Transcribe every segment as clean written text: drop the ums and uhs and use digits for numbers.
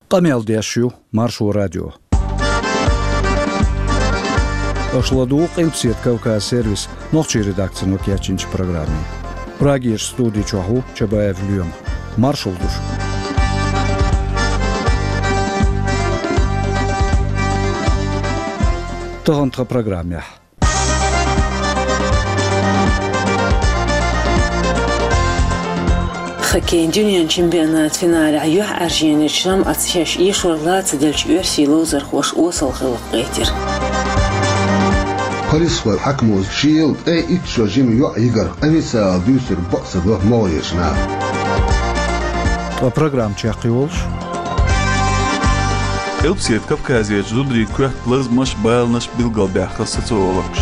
Qamel Maršu radio. Ošladuq Elpsiet Kavkaz servis nohči redakcija no Kjačinč programmi. Pragieš studiju Čahu Čabaev Ljom. Maršulduš. Tohontra programja. Хоккей дюнян чемпионат финале аюх арженечрам атсяш ешорла цедельч версии лозер хош осал хылык Полисвар хакмуз шилд итшо жим ю игр ависа дюсер бокса до моешна. Программа чакиолш. Elpsiet Kavkazieč Dudrī kuht plazmaš bēlnaš bilgalbēhas sociologš.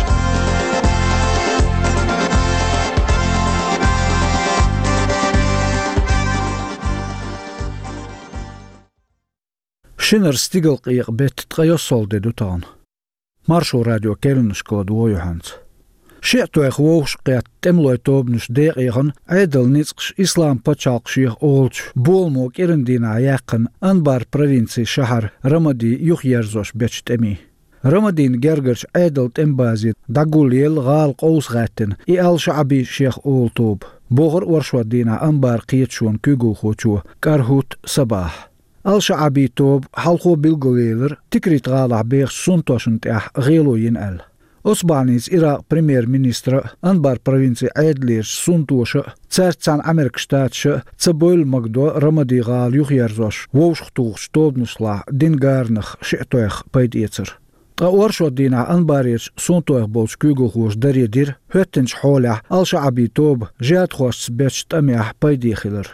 Шинер стигл qiyq bet tqayosol dedu taan. Maršu radio kelnuskola duojuhans. Šietuech vouš qiyat temloi tobnus deeqiiqan aidal nitsqš islam pachalqshiiq olch bolmoq irindina yaqan Anbar provinsi shahar Ramadi yuxyarzosh bechtemi. Ramadin gergerch aidal tembazit dagulil ghalq ausgaten I al-sha'bi sheikh oltob. Bogar warshwadina Anbar qiyatshun kugulxochu karhut sabah. Al-sha'bi tob halqo bilguleler tikrit ghalah beeq suntoshnt غيلو ينقل. Osbanīts Irāk premjerministra Anbar provinci aidlieš suntoša cērcān Amerikštātša caboil magdo Ramadī gāl juhjērzoš vaušktūx tobnuslā din gārnach šietoech paidiecer. Ta oršodīnā Anbārieč suntoech bolš kūgulhoš dariedir höttenš hoļā al-sha'bi tob žēthošs bečt amiah paidiechiler.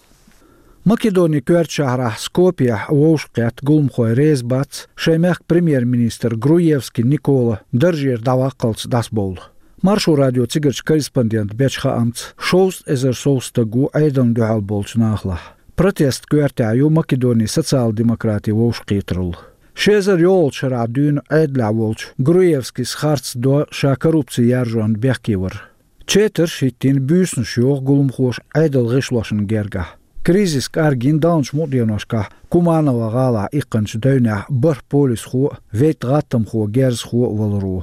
Makedoni Körtšahrah Skopjah vaušqēt gulmhoj reizbats šeimēk premjerministra Grujevski Nikola Daržir davaqalts dasbol. Maršu radio cigarč korespondent Bečha amts šoust ezer soustagu aidan duhalbolč nāhlah. Protest Körtēju Makedoni sociāldemokrati vaušqītrul. Šezer jolčarā dūn aidļāvolč Grujevskis harts do šā korupcija jāržon behkivar. Četr šitin būsnuš joh gulmhoš aidal gishlošan gerga. Krīzis kārgin daunš mūdienoškā Kumanova gālā iqanš daunā bar polis xo veit gātam xo gerz xo valro.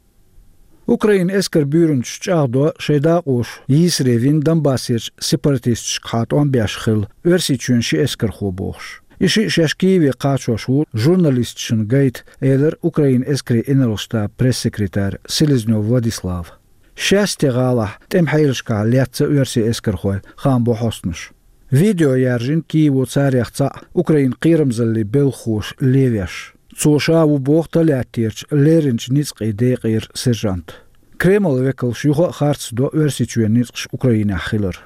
Ukraina eskar bürünč čādo šeidāqoš Yisrevin Donbassieč separatist škāt onbēškhil örsičun ši eskar xo box. Iši šeškīvi qāčošu jurnalistšin gait eiler Ukraina eskri inelstā pressekretär Seleznov Vladislav. Šeste gālā temhailškā liatsa örsi eskar xo xām bohosnuš. Video яржин Киеву царяхца Украин qīramzalli belxoš leviash. Цошаву бохта лятирч леринч ницqi deqir serjant. Kreml vekal shuha harts do örsichuen ницqш Ukraina khiller.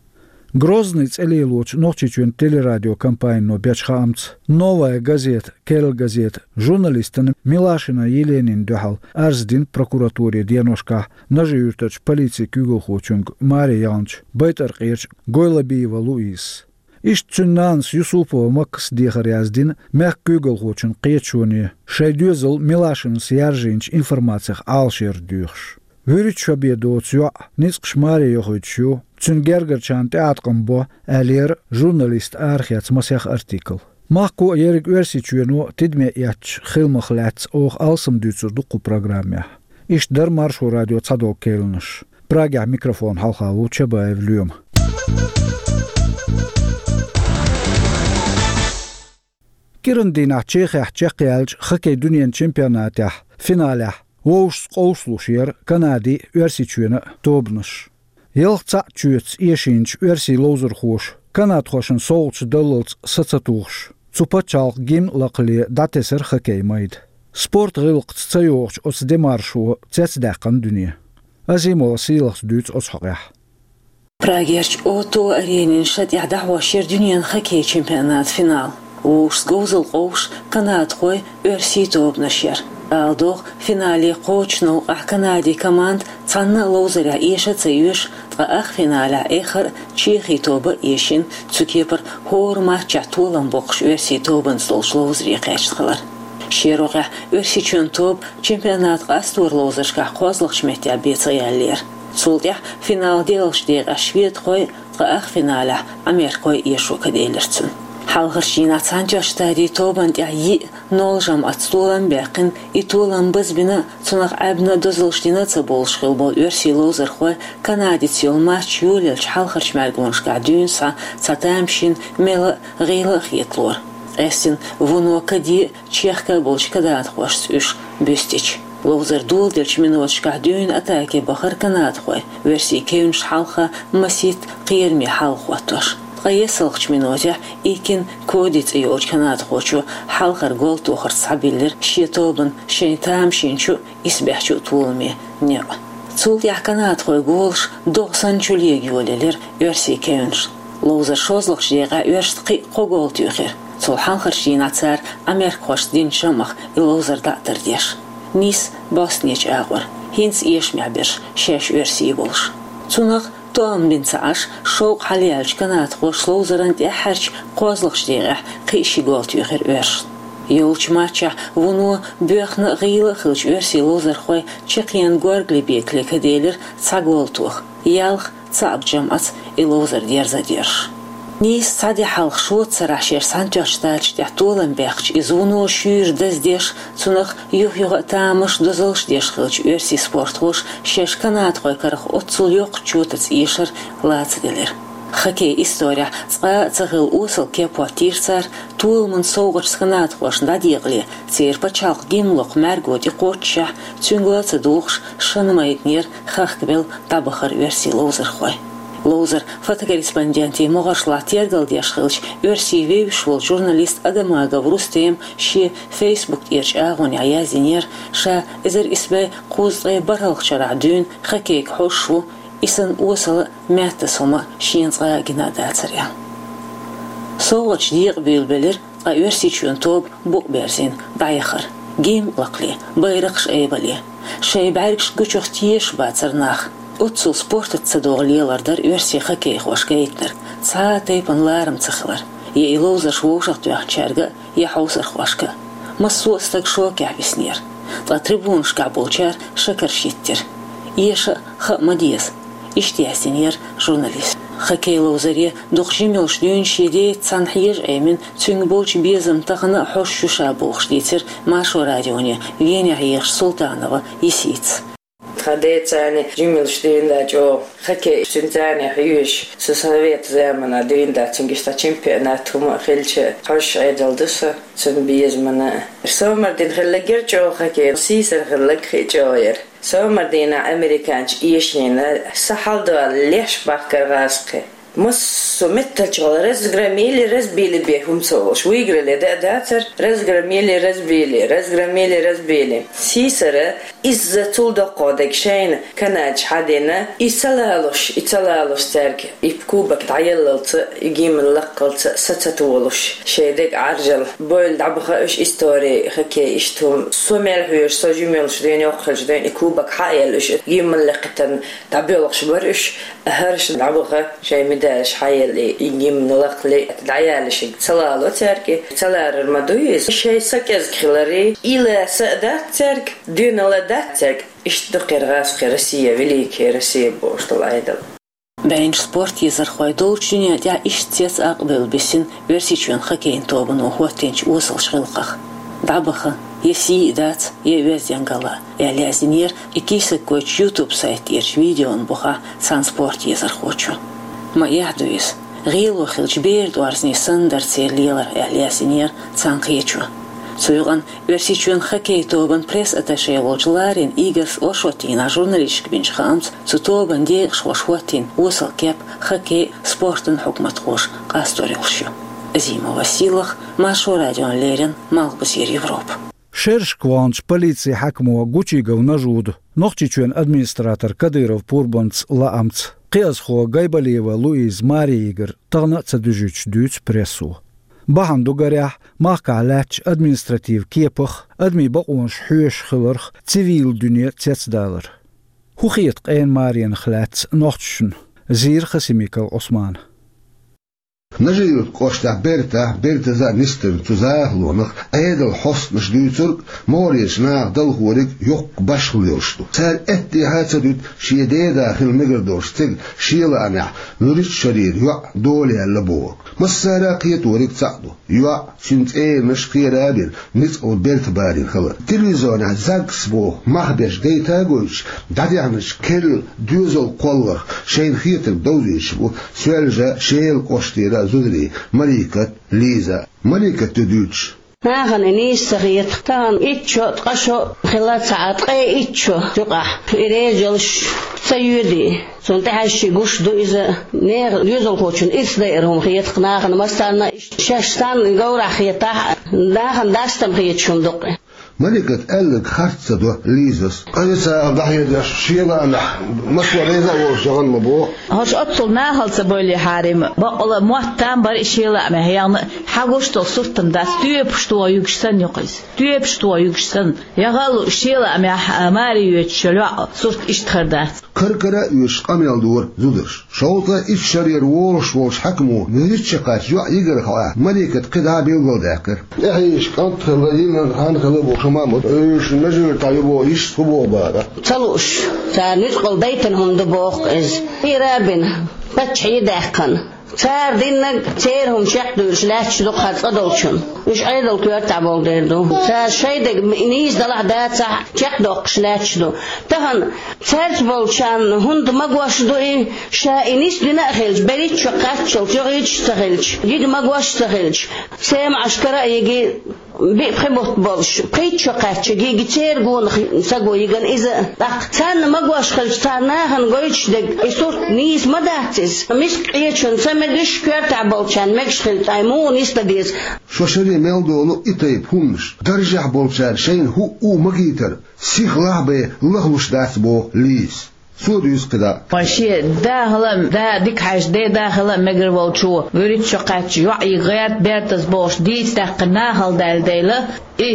Grozny целилоч nochichuen телерадио компанию Bechha amts Novaya gazet, Kel gazet, журналистан Milashina Yelenin duhal arzdin prokuratūrie dienoškā nažījurtač policija kūgulhočung Mārija Jaunč, Baitarqierč Goilabīva Luīs. Išcunāns Jusupova makas dieharjāzdin mēk kūgulhočun qiečonie šeidūzal Milashinas jāržiņš informācijah alšir dūhš. Vürüç şabiyedots yo ницqš Mārija Johoču Цун gergerčān teātkam bo ēlier žurnalist ārhiats masjah artikl. Mahko jerig örsičueno tidme jatš khilmach lēts oog alsamdūtsur duqu programmja. Ish dar Maršu radio cadol kelnuš. Prāgā mikrofon halhāvu Čabaev Ljom. Kirindīnā Čehijah Čekijālč hokej dunyan čempionātjah fināļah Voušs qouslušier Kanādi örsičuena tobnuš. Yelqca čūts iešīņš örsi lozurhoš, kanāthošan solč dalilts sacatūš. Cupacālq gim laqli dateser hokej maid. Sport rilqts cajoqš ots demaršo cetsdēqan dunie. Azimova sīlaqs dūts ots haqyah. Pragerch Otto Arenin шат яхдахва шер дунyan хоккей чемпионат финал. Voušs gozul qosh kanātxoy örsi tobnashyer. Алдох финале qochno Kanādi команд цанна лозеря ешаца юш тгаах финаля эхар Чехи тоба ешин цукепер хорма чатулан бокш өрси тобын солшлозри qeçxalar. Шероға өрси чөн топ чемпионат астур лозершка qozlıq şmetya betsayaller. Солдя финал делшдега швед қой тгаах финаля Америкой ешу каделерцин. Халгыршин ацанча штади тобан тяи нолжам отстолан бякин и толан бызбина цунах абна дозылштина цаболшхил бол өрси лозерхой канадец йол матч юлелч халгырш мәргоншка дюнса цатамшин мела гейла хитлор. Эстин вуно кади чехка болчка дат хваш үш бюстич. Лозер дул дельч минутшка дюн атаки бахар канадхой. Верси кеунш халха масит қирми халхватош. Qayesılğıç minotya ikin kodit yoç kanat xoçu halqar gol toxar sabiller şetobun şentam şinçu isbahçu tulmi ne. Çul ya kanat xoy golş 90 çuliye yoleler örsi keunş. Loza şozluq jega örst qi qogol tüxer. Çul halqar şinatsar Amerik xoş din şamaq ilozar datar deş. Nis bosniç ağır. Hins yeşməbir şeş örsi bolş. Çunaq توم بنتعش شوق حليالش كانت خوش لوزرنت يحرش قوزلقش ديغح قيشي قولت يخير ارش يولش ماتشا ونو بيخنا غيلا خلش ارسي لوزر خوي چقيان گورگلي بيكلي كديلر تاقولتوخ يالخ تاب جمعت اللوزر ديرزا ديرش نيس صادي حلق شوت سراشير سانتوش تالش تحتولن بيخش ازونو شير دز ديش تنخ يوغ تامش دزلش ديش خلش ارسي سبورت خوش شش كانات خوي كرخ اتسل يوق چوتت ايشر لات دلر خكي история цагыл усыл кепо тирсар тул мун соугыч сканат хош дадигле цер пачалк гимлок мәрготи кочча цүнглацы духш шанмайтнер хахкбел табахар верси лозер хой. Лозер фотокорреспонденти моғашла тергал дешхилч өрси вейвшвол журналист Адамага врустем ши фейсбук ирч ағони аязинер ша эзер исбай қузғай баралқчара дюн хакейк хошву исан осалы мәтті сома шиенцға генадацаря. Соғыч диқ бөлбелер өрси чүн топ бұқ берзин дайықыр. Гейм лақли, байрықш әйбали. Шай бәргш күчіқ тиеш бацарнақ. Утсул спортът цадоғлиялардар өрси хоккей хвашкейтнер. Цаа тейпан ларым цахлар. Е илоузар швоушақ туяхчарга, е хаусар хвашка. Массуастак шок яписнер. Та трибуншка болчар шакаршиттер. Еша хамадиес. Иштиясинер журналист. Хоккей лоузаре дұқжимел шдюн шеде цанхир әймен цүнг болч безім тағына хош шуша болғшлитер Машу радионе Веня Хейш Султанова есейц. Традицияны жимелш дүйінда жо хоккей сүнзәне хүйіш совет замана дүйінда цүнгішта чемпионат хума хелчі хош айдалдыса цүн безміні. Сомардин хілігер жо хоккей сисер хілік жойер. Сомардина американч ешнена сахалдуа леш бахкар ғасқы. Массу металчал разбили бехум солш. Выиграли датер, разбили. Сисера из-за тулда кодек шейн канач хадина ицалалуш терк. И в кубок таяллалца игим лаккалца сацатуолуш. Шейдек аржал. Бойл дабха уш истории хоккей иштум. Сомел хуш сожумелш ден йохалш ден и кубок хаялуш. Игим лаккатан табелуш баруш. هرش دعوة شيء مداش حيل يجي من الأقل دعيالش تلالو تركي تلار المدويس شيء سكز خلري إلى سأدات ترك دون لدات ترك اشتقر غاس روسيا великая Россия بوشتل عيدل بين سبورت يزرخوي دولچنيا ديا اشتيس أقبل بسن ورسيچون خكين توبن وخوتينچ وصل شغلقخ دعبخ يسي دات يوز ينقلا ياليازنير إكيسك كوش يوتيوب سايت إرش فيديون بخا ترانسبورت يزرخوچو ما يحدويس غيلو خلج بيرد وارزني سندر تير ليلر ياليازنير تانقيچو سويغان ورسيچون خكي توبن بريس أتاشي волжларин игас ошотина журналистик бинч хамц цутобан дегш ошотин وصل كاب خكي سبورتن حكمت خوش قاستوريلشو Зима Василах, Машу радион Лерин, Малбусир Европ. Шерш кванч полиции хакмуа гучигов нажуд. Нохчичуен администратор Кадыров Пурбанц Лаамц. Қиязхуа Гайбалиева Луиз Мариигер тағна цадужуч дүйц прессу. Бахан дугарях махка лач административ кепах адми бақуанш хуеш хыларх цивил дүния цецдалар. Хухиет қейн Мариен хлац нохчшун. Зир Хасимикал Осман. نجيل قوشتا بيرتا زا نستن تزاه لونخ ايدل حسن نشدوترك موريش ناغ دل هوريك يوق باشخل يوشتو سال اتي هاتدوت شيدي داخل مقردوش تل شيلا انع نريد شرير يوع دولي اللبوك مسارا قيت وريك تعدو يوع شنت ايه مش قيرابير نتقو بيرت بارين خلق تلفزيون زاكس بو محبش ديتا قوش دادي عنش كل دوزل قولر شين خيتر دوزيش بو سوالجا شيل قوشتيرا زودري ملكة ليزا ملكة تدوش ناخن نيس سغيت تان إتشو تقشو خلال ساعات قي إتشو تقع إريجلش سيودي سنتحشي قش دو إذا نير يوزل خوشن إس دايرهم خيت ناخن مستعنا شاشتان قورا خيتاح ناخن داستم خيت شندق ملكة قالك خرطة دو ليزس قيسا ضحية داش شيلا نح مسوى ليزا وشغل مبوع هاش أطول ناهل سبولي حارم بقول موتان بار شيلا ما هي حاجوش تصورتن داس تيبشتوا يكشتن يقيس تيبشتوا يكشتن يغلو شيلا ما ماري يتشلوا صورت اشتخردات كركرة يش قميل دور زودش شوطة إفشرير وولش حكمو نريتشقات جوا يقر خوا ملكة قدها بيلغو ذاكر يعيش كانت خلالين هنخلبو شمامت إيش نجر طيبو إيش صبو بارا تلوش تنقل بيتنهم دبوق إز يرابن بتشي داخن صار دينك تيرهم شقدوش لا تشدق خاص أدولشون مش أيضا كير تعبوا ديردو صار شيء ده نيز دلع ده صح شقدق لا تشدو تهن صار بولشان هند مقواش دوي شاينيس دنا خلج بريت شقات شو تغيش تغلج جد مقواش تغلج سام عشكرة يجي بخبط بولش قيت شقات يجي تير جون سقو يجن إذا سان مقواش خلج سانها هنقولش ده يصير نيز مداتس مش قيتشون مش كرت عبالشان مش خلت أيمون يستديس شو شري ميلدونو إتايب همش درجة بولشان شين هو مجيتر سيخ لعبة لغوش داس بو ليس سوديس كدا فاشي داخل دا ديك حاج داخل مجر والشو وريت شقات يعي غير بيرتس بوش ديس تقنا هل دال ديلا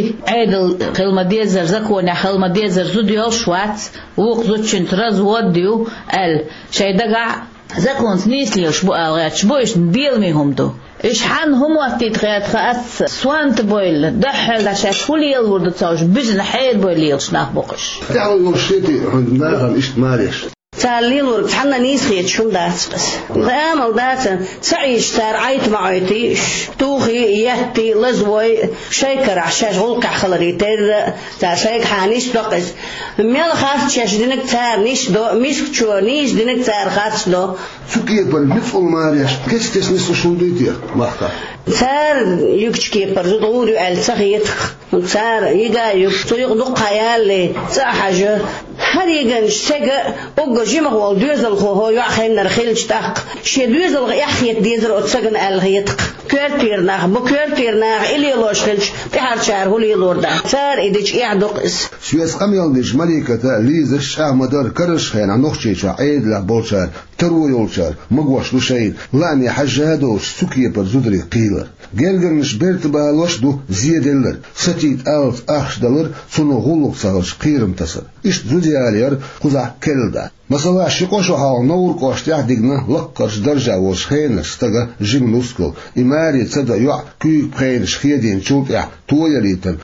عيدل خلما ديزر زكونا خلما ديزر زوديال شوات وقزوتشن ترز وديو ال شي دقع زكون سنيسليش بو أغيرش بوش نديل ميهم دو إيش حان هم وقتيت خيات خاص سوانت بويل دحل عشاش كل يلورد تصوش بزن حيد بويل يلشناخ بوقش تعالوا يوشيتي عندنا إيش ماليش تعالين ورك حنا نيس خيت شو داس بس دامل داس سعيش تار عيت معيتي توخي يهتي لزوي شيكر عشاش غلق خلري تر تار شيك حانيش دقس ميل خاص شاش دينك تار نيش دو ميسك شو نيش دينك تار خاص دو سكيت بالمثل ماريش كيس نسو شنديتي محكا تار يكشكي برزود غوري على سخيت تار يجا يسوق دقايا صحاجه هر يجن شجع وجيمه هو دوزل هو يأخذ نرخيلش تاق شيء دوزل يأخذ ديزر أتسجن الغيتق كرتيرنا بكرتيرنا إلي لوش خلش بحر شهر هو لي لوردا صار إديش يعدقس سويس قميل ديش ملكة ليز الشاه مدار كرش هنا نخشيش عيد له بولشار تروي يولشار مقوش لشين لاني حجادوش سكية برزودري قيلر جرجرنش بيرت بالوش دو زيادلر ستيت ألف $8 سنو غلق سالش قيرم تسر إيش زوديالير قزع كلدا مثلا شقوشو حال نور قوشتيح ديقنا لقرش درجة وش خينش تغا جيم نسكل إماري تسدا يوع كيك بخينش خيدين شوطيح تويليتن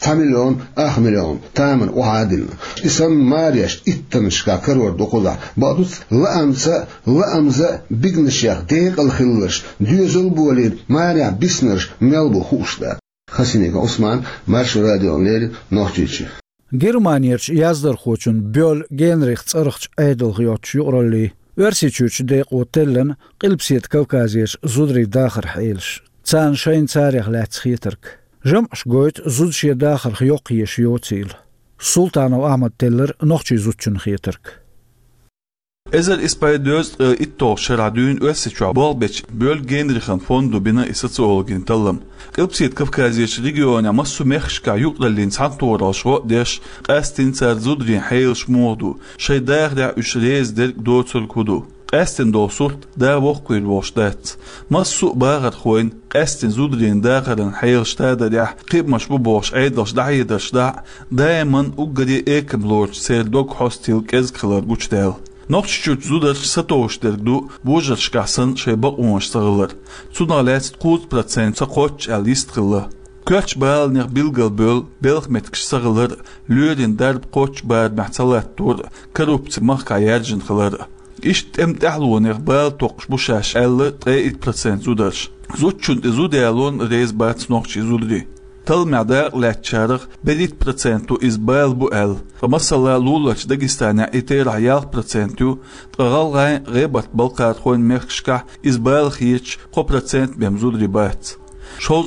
5 مليون تامن وعادلنا اسم ماريش اتنشكا كرور دو قزع بادوس لأمزا بيقنشيح ديق الخلش ديوزل بولين ماريا بيسنرش ميلبو خوشدا خسينيك عثمان مارشو راديو نيري نوحجيشي Германиерч яздар хочун бёл Генрих цархч айдылгыёч юралли версичуч деq отеллен qilpsiet Кавказиеш зудри дахар хейлш цан шайн царих лацхитерк жамш гойт зудшие дахар хёқиеш йоцил Султанов Ахмад Теллер нохчи зудчун хитерк Ezel ispaydoz itto şeradün össeçwa bolbeç böl Genrich'in fondu bina isatsı olgin tallam. Qilpsiet Kavkaziyeç regiona massu mexşka yuqlallin santoraşo deş qastin sarzudrin hayl şmodu şey dağda üçrezdir doçul kudu. Qastin dosurt da voqil voştat. Massu bağat xoyn qastin zudrin dağarın hayl ştada da qibmaş bu boş aydaş daydaş da dayman uqdi ekim lorç seldok hostil kez qılar guçdal. Noqçuç zudar satoğuşderdu bujarşkasın şeybaq uğuşsağılır. Sunalets 9% saqoç əlistqılı. Köç bağılnıq bilgil böl, belq metkş sağılır, lürin darb qoç bağır məhtsalattur, korrupsi mahkayarjın qılır. İşt emtahluğunıq bağıl toqş buşaş 50% zudarş. Zutçun zudayalun reyz bat noqçi zudri. Tal mədaq lətçarıq 50% izbal bu el. Masala lulaç Dagestana iter hayal procentu, tğalğay ğebat balqat xoyn mexşka izbal xiç 1% bem zudri bat. Şol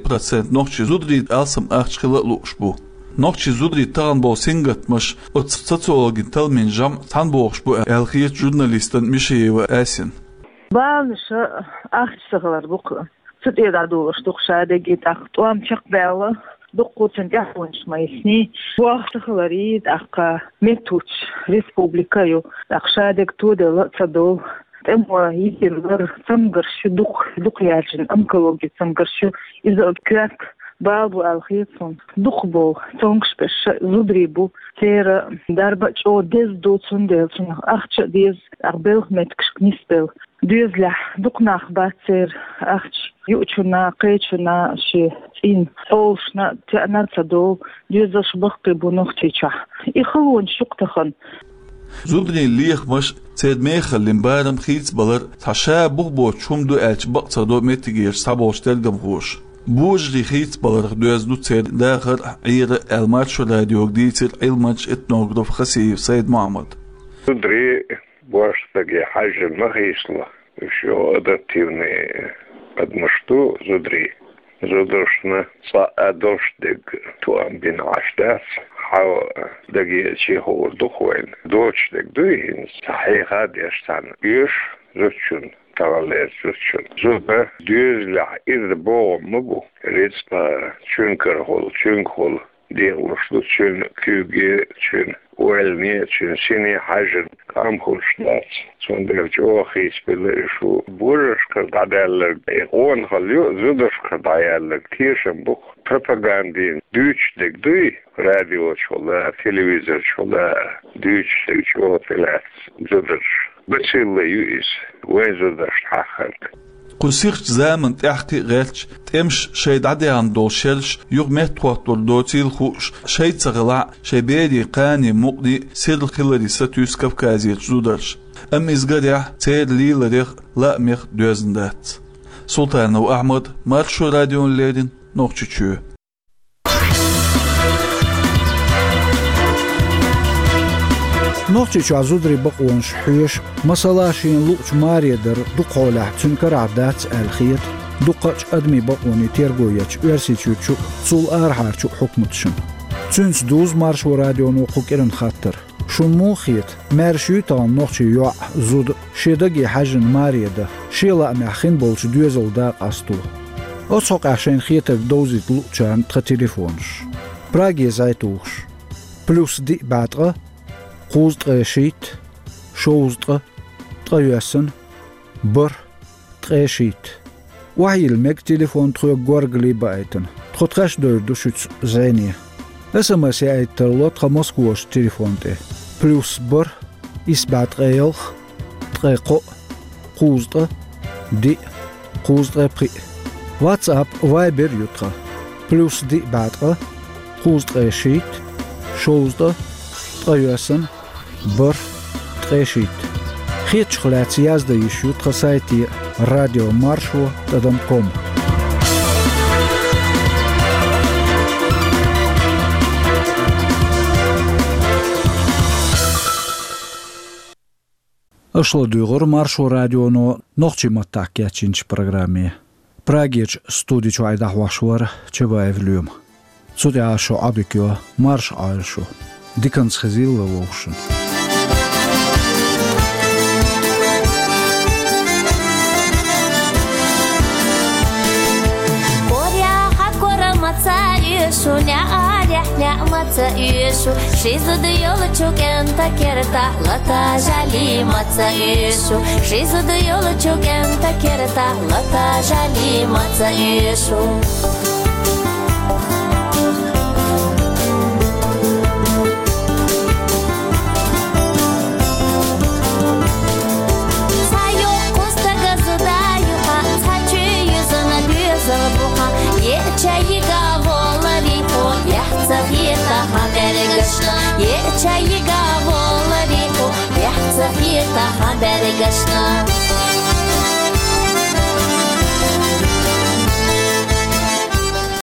3% noqçi zudri alsam aqçılı luqşbu. Noqçi zudri tağan bol singatmış, ot sotsiologin tal minjam tan boğş bu el xiç jurnalistin Mişeyeva Asin. Bağlışı aqçıqlar bu. Sıt edar doğuştuk şade git aqtuam çaqbala. Dokutun yahunşmaysni. Bu aqçıqları aqqa metuç respublikayı aqşadek tudela sadol. Temwa yitirler samgarşı duk yarjın onkologi samgarşı izokyak babu alxitson duqbo tonkşpeş zudri bu ter darba ço dez dotsun delsun aqça dez arbel metkşknispel düzlah duqnaq batser aqç yuçuna qeçuna şi in olşna tnatsadol düzaş baqti bu noqçeça ixon şuqtaxan Zudri liyxmaş tedmeyxal limbaram xits balar taşa buqbo çumdu elç baqtsado metigir saboştelgam xoş. Bujri xits balar dözdu ted daxir ayr elmarç radio ditir ilmaç etnograf xasiyev Said Muhammad. Zudri boştagi hajın mahişla. Şu adaptivni admıştu Zudri. Zudrushna sa adoshtig tuam bin ashdas. How dagi chi hor dukhwen dochtig duin sahiha destan üş zutchun tavaler zutchun zuba düzla iz bo mugu ritspa chunker hol diğerluslu chun küge chun Uelnie chun sini hajın kamhulşlat sondırcı o hiçbirleri şu buruşka daderler on halıyor zuduşka daderler tişim bu propagandin düçlik duy radyo çola televizyon çola düçlik çola filat zuduş bıçılı yüz ve zuduş hakkak Qusirch zaman tahti gelch temsh shayd adan dolshelsh yug metqotor dotil khush shayd tsagla shaybedi qani muqdi sidl khilari satus kafkaziyet zudarsh am izgadah tsed lilarih la mekh dözendat Sultanov Ahmad Marsho radyon ledin noqchuchu نوقتي عزودري بقونش حيش مسلاشين لوش ماريدر دقولة تنكر عدات الخيط دقاش أدمي بقوني تيرغويتش ويرسيتشو تسول آرحارشو حكمتشن تنس دوز مارش وراديو نوقو كيرن خاطر شمو خيط مارشيو تان نوقتي يوع زود شيداقي حاجن ماريدا شيلا أميحخين بولش دوزل داق أستو أصحق عشان خيطك دوزيت لوشان تخ تليفونش براغي زايتوش بلوس دي باتغا قوزد شيت شوزد تغيسن بر تغيشيت وحي المك تليفون تخو غورغلي بايتن تخوتخاش دوشوت زينيه SMS ايتلو تخ موسكوش تليفون تي بلوس بر اسبات غيل تغيقو قوزد دي قوزد بري واتساب وايبر يوتخا بلوس دي باتغا قوزد شيت شوزد تغيسن بر تغيشيت خيت شخلات يازدا يشو تخسايتي راديو مارشو تدم كوم Ошла дюгор маршо радионо нохчи маттакячинч программе. Прагеч студичу айдахвашвар чебаевлюм. Цудяшо абикё марш альшо. Диканс хазилла вошен. Шуня аря нямаца ишу Шизу дыёла чукента керта Лата жали маца ишу Шизу дыёла чукента керта Лата жали маца ишу гашна